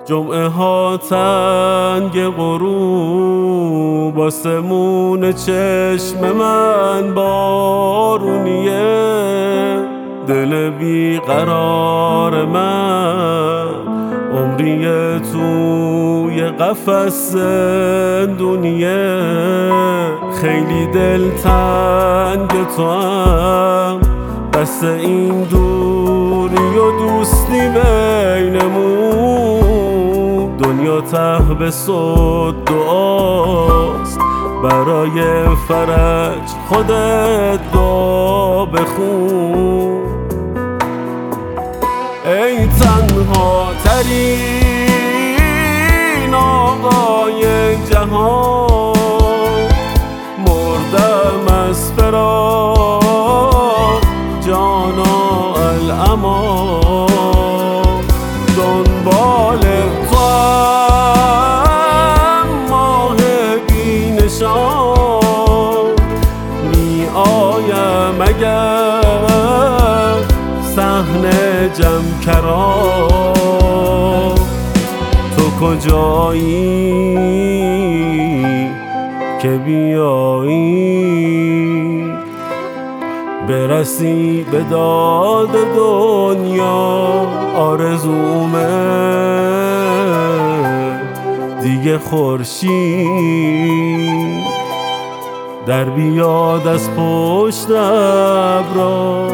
جمعه ها تنگ غروب، آسمون چشم من بارونیه، دل بیقرار من عمریه توی قفس زندونیه. خیلی دلتنگ تو هم، بس این دوری و دوستی بینمون، دنیا ته به صد دعاست، برای فرج خودت دعا بخون. ای تنها ترین آقای جهان، مردم از فراق جانا الامان، دنبال تو هم ماه بینشان، می آیم اگر صحنه جمکران. تو کجایی که بیایی برسی به داد دنیا؟ آرزومه دیگه خورشید در بیاد از پشت ابرا.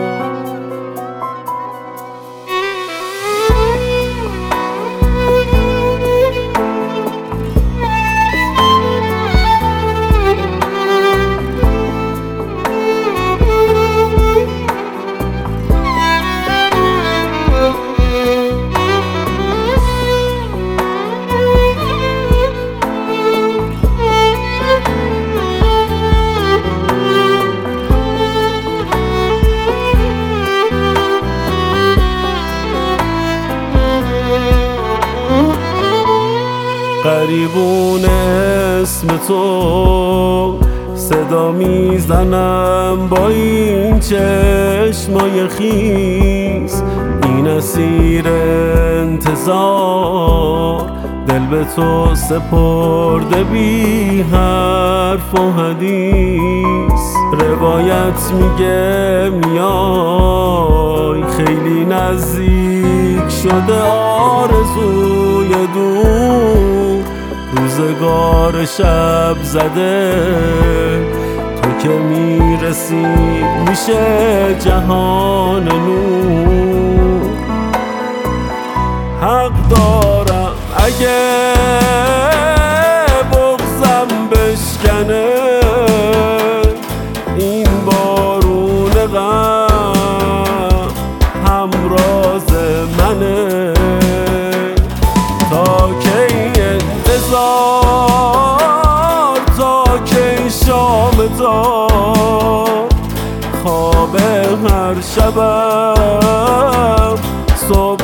قریبون اسم تو صدا میزنم با این چشمای خیس، این اسیر انتظار دل به تو سپرده بی حرف و حدیث. روایت میگه میای خیلی نزدیک شده آرزوی دور، روزگار شب زده تو که میرسی میشه جهان نور. حق دارم اگه بغضم بشکنه، این بارون غم همراز منه، تا کی انتظار، تا کی شام تا خواب هر شبم صبح